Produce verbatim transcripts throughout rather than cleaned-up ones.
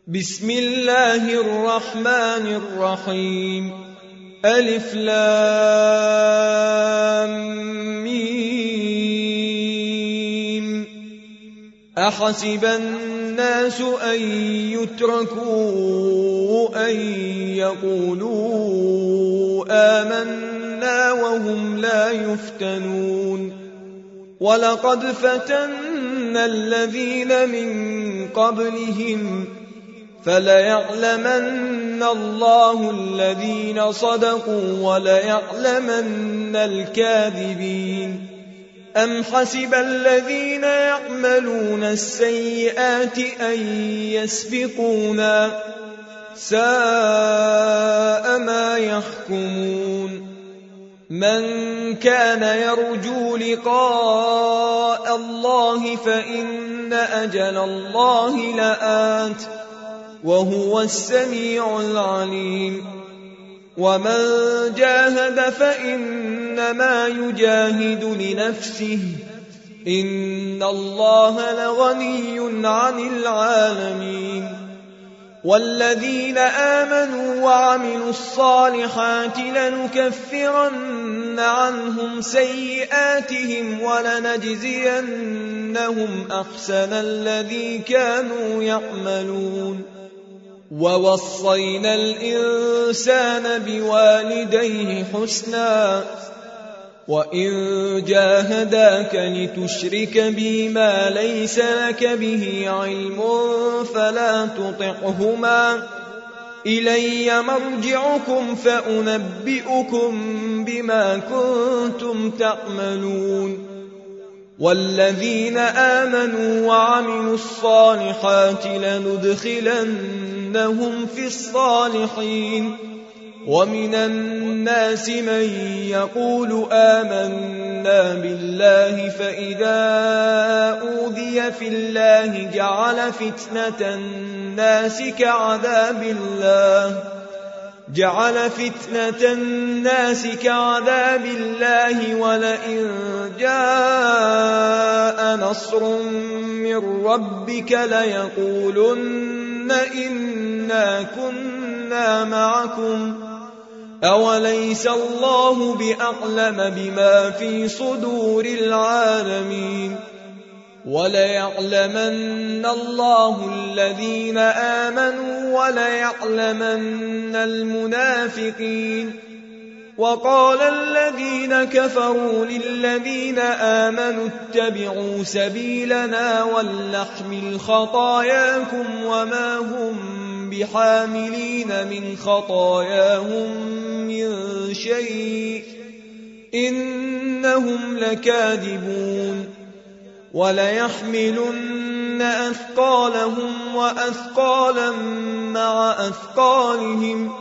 بسم الله الرحمن الرحيم. ألف لام ميم. أحسب الناس أن يتركوا أن يقولوا آمنا وهم لا يفتنون. ولقد فتنا الذين من قبلهم فليعلمن الله الذين صدقوا وليعلمن الكاذبين. أم حسب الذين يعملون السيئات أن يسبقونا ساء ما يحكمون. من كان يرجو لقاء الله فإن أجل الله لآت وهو السميع العليم. ومن جاهد فإنما يجاهد لنفسه إن الله لغني عن العالمين. والذين آمنوا وعملوا الصالحات لنكفرن عنهم سيئاتهم ولنجزينهم أحسن الذي كانوا يعملون. ووصينا الإنسان بوالديه حسنا وإن جاهداك لتشرك بي ما ليس لك به علم فلا تطعهما إلي مرجعكم فأنبئكم بما كنتم تعملون. والذين آمنوا وعملوا الصالحات لندخلنهم في الصالحين. ومن الناس من يقول آمنا بالله فإذا أوذي في الله جعل فتنة الناس كعذاب الله جعل فتنة الناس كعذاب الله ولئن جاء نصر من ربك ليقولن إنا كنا معكم أوليس الله بأعلم بما في صدور العالمين. وليعلمن الله الذين آمنوا وليعلمن المنافقين. وقال الذين كفروا للذين آمنوا اتبعوا سبيلنا ولنحمل خطاياكم وما هم بحاملين من خطاياهم من شيء إنهم لكاذبون. وليحملن أثقالهم وأثقالا مع أثقالهم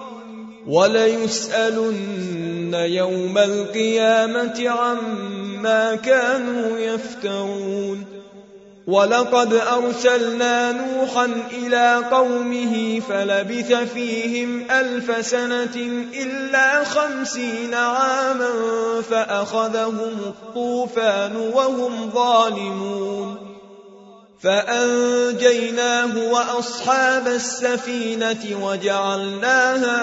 وليسألن يوم القيامة عما كانوا يفترون. ولقد أرسلنا نوحا إلى قومه فلبث فيهم ألف سنة إلا خمسين عاما فأخذهم الطوفان وهم ظالمون فأنجيناه وأصحاب السفينة وجعلناها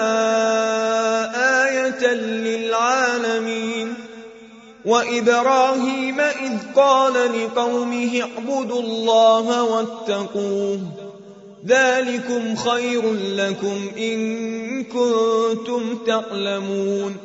آية للعالمين. وإبراهيم إذ قال لقومه اعبدوا الله واتقوه ذلكم خير لكم إن كنتم تعلمون.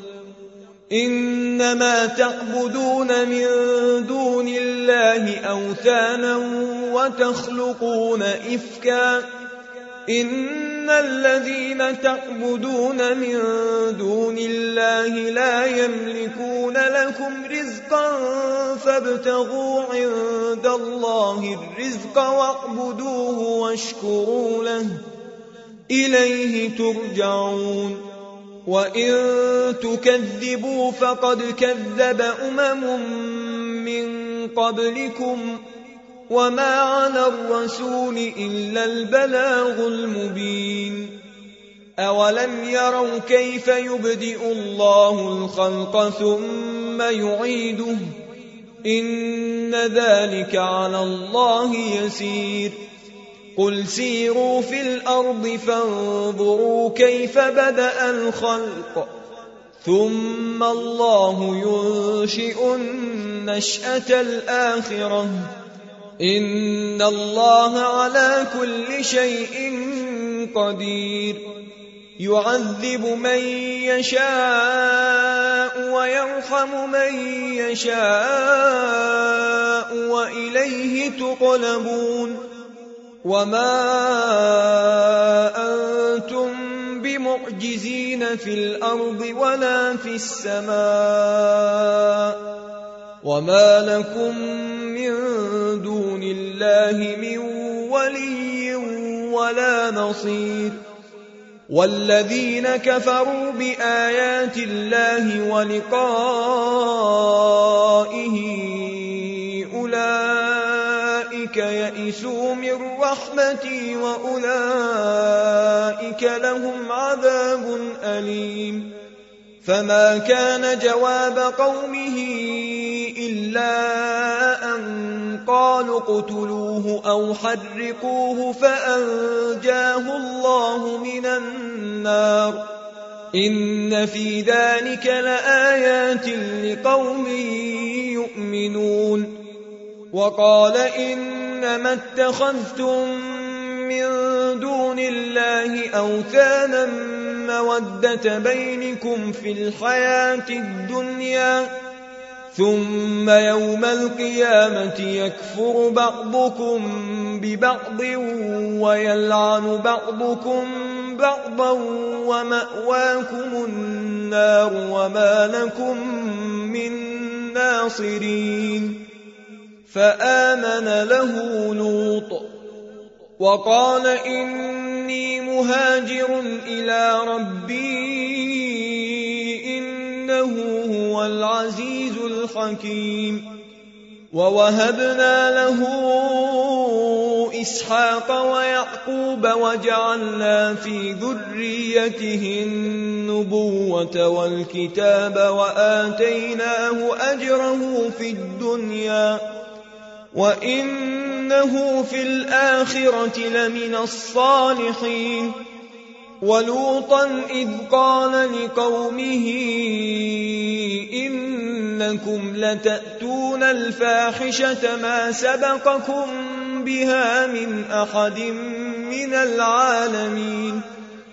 إنما تعبدون من دون الله أوثانا وتخلقون إفكا إن الذين تعبدون من دون الله لا يملكون لكم رزقا فابتغوا عند الله الرزق واعبدوه واشكروا له إليه ترجعون. وإن تكذبوا فقد كذب أمم من قبلكم وما على الرسول إلا البلاغ المبين. أولم يروا كيف يبدئ الله الخلق ثم يعيده إن ذلك على الله يسير قل سيروا في الأرض فانظروا كيف بدأ الخلق ثم الله ينشئ النشأة الآخرة إن الله على كل شيء قدير يعذب من يشاء ويرحم من يشاء وإليه تقلبون وما أنتم بمعجزين في الأرض ولا في السماء وما لكم من دون الله من ولي ولا نصير والذين كفروا بآيات الله ولقائه أولئك يئسوا من رحمتي وأولئك لهم عذاب أليم فما كان جواب قومه إلا أن قالوا اقتلوه أو حرقوه فأنجاه الله من النار إن في ذلك لآيات لقوم يؤمنون وقال إنما اتخذتم من دون الله أوثانا مودة بينكم في الحياة الدنيا ثم يوم القيامة يكفر بعضكم ببعض ويلعن بعضكم بعضا ومأواكم النار وما لكم من ناصرين فآمن له لوط وقال إني مهاجر إلى ربي إنه هو العزيز الحكيم ووهبنا له إسحاق ويعقوب وجعلنا في ذريته النبوة والكتاب وآتيناه أجره في الدنيا وإنه في الآخرة لمن الصالحين ولوطا إذ قال لقومه إنكم لتأتون الفاحشة ما سبقكم بها من أحد من العالمين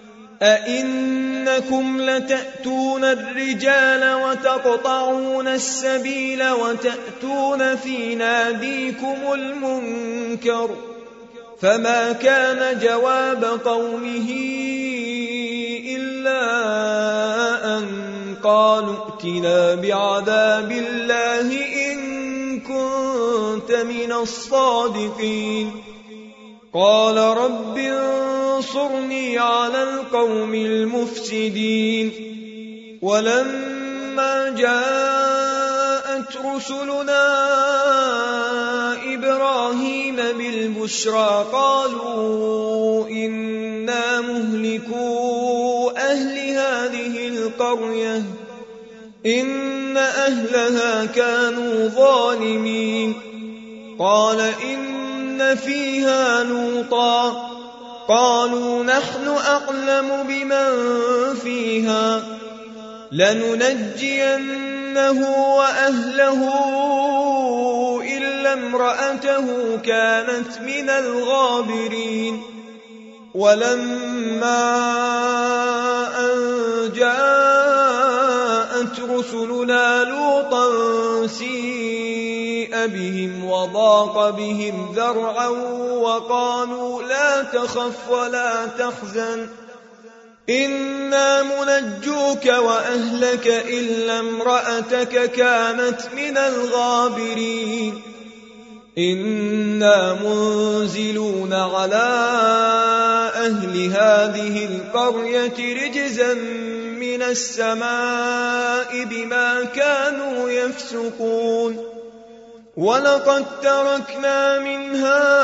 أئنكم لتأتون الرجال وتقطعون السبيل وتأتون في ناديكم المنكر فما كان جواب قومه إلا أن قالوا ائتنا بعذاب الله إن كنت من الصادقين قال رب انصرني على القوم المفسدين ولما جاءت رسلنا إبراهيم بالبشرى قالوا إنا مهلكو أهل هذه القرية إن أهلها كانوا ظالمين قال إن فيها لوطا قالوا نحن أعلم بمن فيها لننجينه وأهله إلا امرأته كانت من الغابرين ولما أن جاءت رسلنا لوطا سيء بهم وضاق بهم ذرعا وقالوا لا تخف ولا تحزن إنا منجوك وأهلك إلا امرأتك كانت من الغابرين إنا منزلون على أهل هذه القرية رجزا من السماء بما كانوا يفسقون ولقد تركنا منها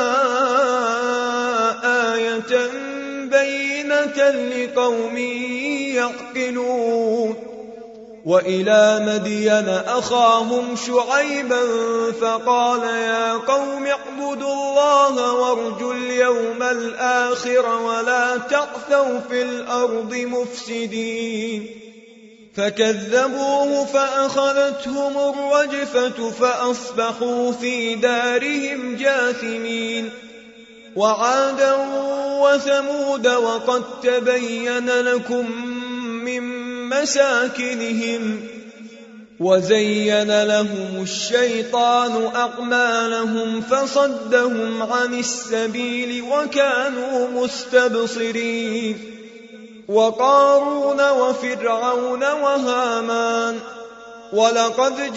آية بينة لقوم يعقلون وإلى مدين أخاهم شعيبا فقال يا قوم اعبدوا الله وارجوا اليوم الآخر ولا تعثوا في الأرض مفسدين فكذبوه فأخذتهم الرجفة فأصبحوا في دارهم جاثمين وعادا وثمود وقد تبين لكم من مساكنهم وزين لهم الشيطان أعمالهم فصدهم عن السبيل وكانوا مستبصرين وقارون وفرعون وهامان ولقد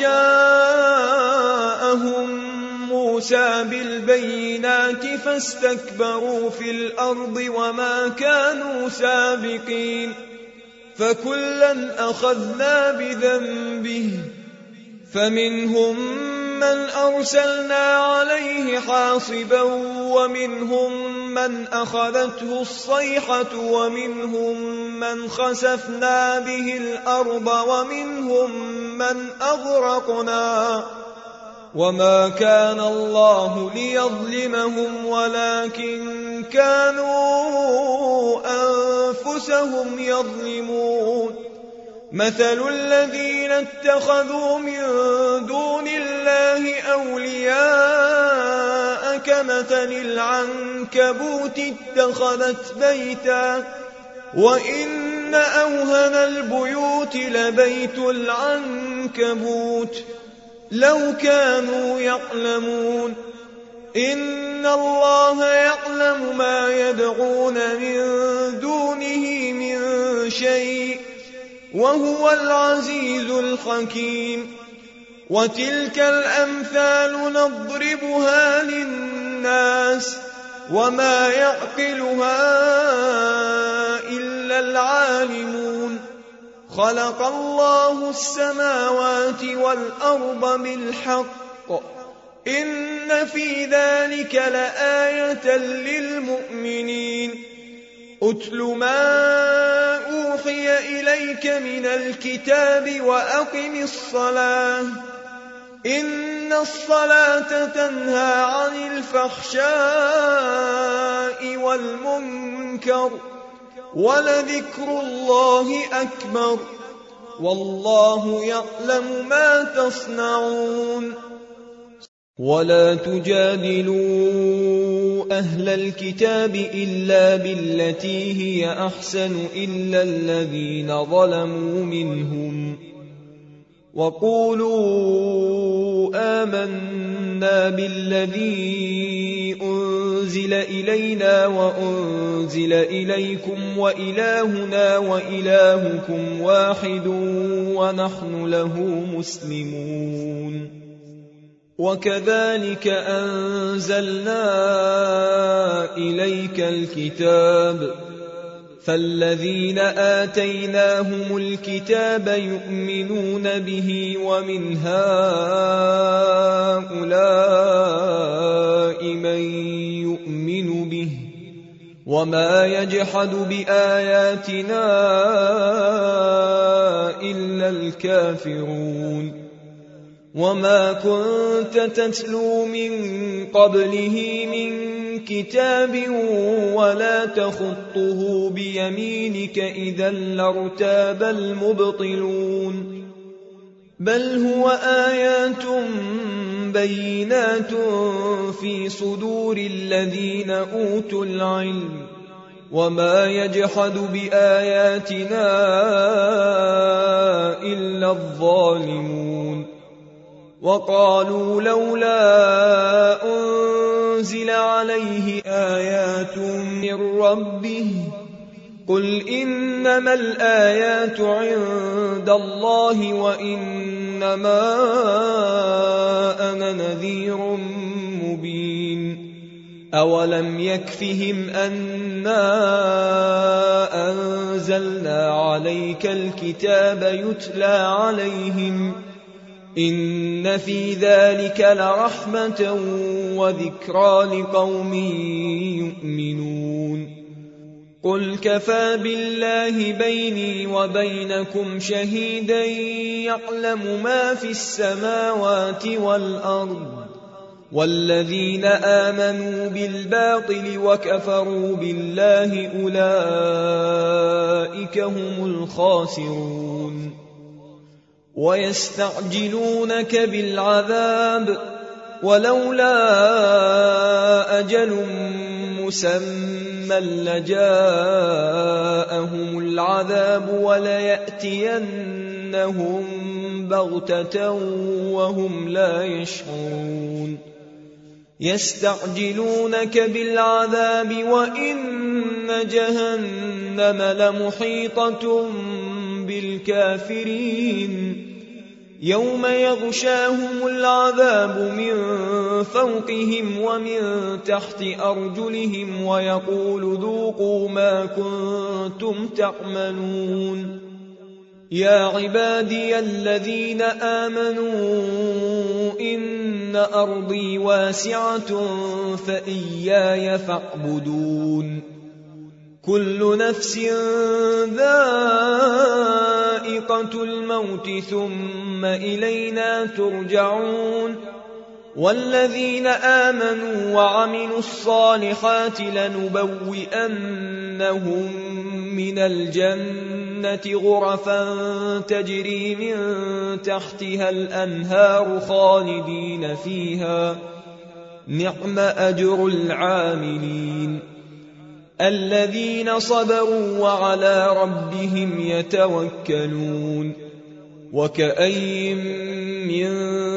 جاءهم موسى بالبينات فاستكبروا في الأرض وما كانوا سابقين فكلا أخذنا بذنبه فمنهم من أرسلنا عليه حاصبا ومنهم من أخذته الصيحة ومنهم من خسفنا به الأرض ومنهم من أغرقنا وما كان الله ليظلمهم ولكن كانوا أنفسهم يظلمون مثل الذين اتخذوا من دون الله أولياء كمثل العنكبوت اتخذت بيتا وإن أوهن البيوت لبيت العنكبوت لو كانوا يعلمون إن الله يعلم ما يدعون من دونه من شيء وهو العزيز الحكيم وتلك الأمثال نضربها للناس وما يعقلها إلا العالمون خلق الله السماوات والأرض بالحق إن في ذلك لآية للمؤمنين أتل ما أوحي إليك من الكتاب وأقم الصلاة إن الصلاة تنهى عن الفحشاء والمنكر ولذكر الله أكبر والله يعلم ما تصنعون ولا تجادلوا أهل الكتاب إلا بالتي هي أحسن إلا الذين ظلموا منهم وقولوا آمنا بالذي أنزل إلينا وأنزل إليكم وإلهنا وإلهكم واحد ونحن له مسلمون وكذلك أنزلنا إليك الكتاب فالذين آتيناهم الكتاب يؤمنون به ومن هؤلاء من يؤمن به وما يجحد بآياتنا إلا الكافرون وما كنت تتلو من قبله من كتاب ولا تخطه بيمينك إذا لارتاب المبطلون بل هو آيات بينات في صدور الذين أوتوا العلم وما يجحد بآياتنا إلا الظالمون وقالوا لولا أنزل عليه آيات من ربه قل إنما الآيات عند الله وإنما أنا نذير مبين أولم يكفهم أنا أنزلنا عليك الكتاب يتلى عليهم إن في ذلك لرحمة وذكرى لقوم يؤمنون قل كفى بالله بيني وبينكم شهيدا يعلم ما في السماوات والأرض والذين آمنوا بالباطل وكفروا بالله أولئك هم الخاسرون ويستعجلونك بالعذاب ولولا أجل مسمى لجاءهم العذاب وليأتينهم بغتة وهم لا يشعرون يستعجلونك بالعذاب وإن جهنم لمحيطة بالكافرين يوم يغشاهم العذاب من فوقهم ومن تحت أرجلهم ويقول ذوقوا ما كنتم تعملون يا عبادي الذين آمنوا إن أرضي واسعة فإياي فاعبدون كل نفس ذائقة الموت ثم إلينا ترجعون والذين آمنوا وعملوا الصالحات لنبوئنهم من الجنة غرفا تجري من تحتها الأنهار خالدين فيها نعم أجر العاملين الذين صبروا وعلى ربهم يتوكلون وكأي من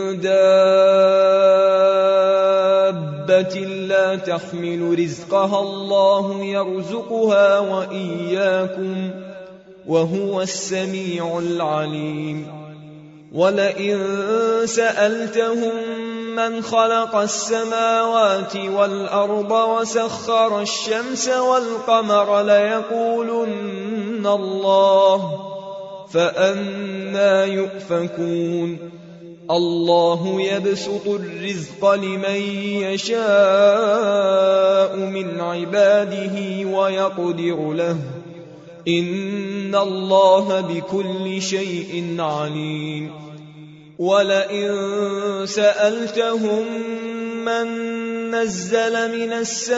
دابة لا تحمل رزقها الله يرزقها وإياكم وهو السميع العليم ولئن سألتهم من خلق السماوات والأرض وسخر الشمس والقمر ليقولن الله فأنى يؤفكون الله يبسط الرزق لمن يشاء من عباده ويقدر له إن الله بكل شيء عليم ولئن سألتهم من نزل من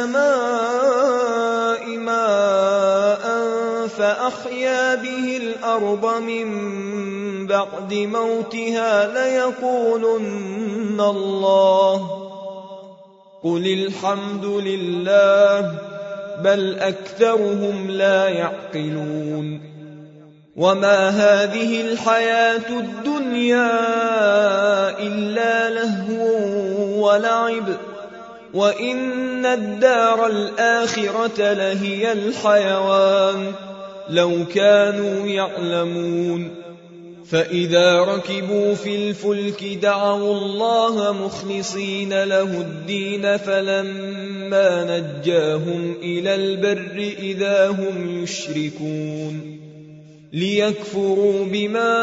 السماء ماء فأحيا به الأرض من بعد موتها ليقولن الله قل الحمد لله بل أكثرهم لا يعقلون وما هذه الحياة الدنيا إلا لهو ولعب وإن الدار الآخرة لهي الحيوان لو كانوا يعلمون فإذا ركبوا في الفلك دعوا الله مخلصين له الدين فلما نجاهم إلى البر إذا هم يشركون ليكفروا بما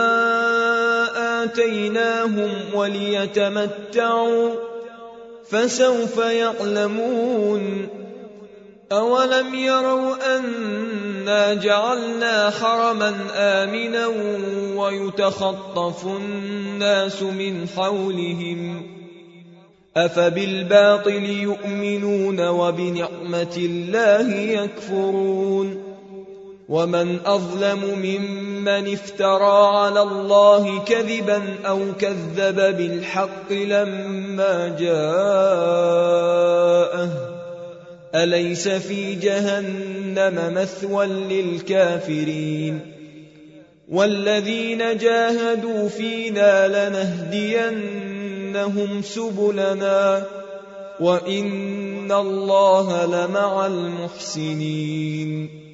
آتيناهم وليتمتعوا فسوف يعلمون أولم يروا أنا جعلنا حرما آمنا ويتخطف الناس من حولهم أفبالباطل يؤمنون وبنعمة الله يكفرون ومن أظلم ممن افترى على الله كذبا أو كذب بالحق لما جاءه أليس في جهنم مثوى للكافرين والذين جاهدوا فينا لنهدينهم سبلنا وإن الله لمع المحسنين